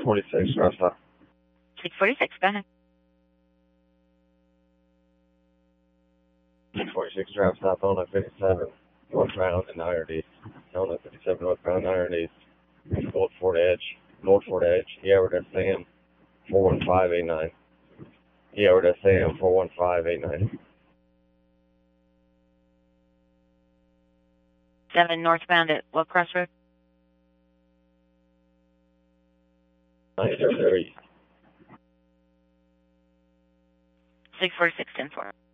646, drive south. 646, go ahead. 646, drive south on I-57, northbound and iron east. On I-57, northbound iron east. Gold Fort Edge. Yeah, we're just saying 41589. Yeah, we're just saying 41589. 7 northbound at what crossroad? 903. 646, 10-4.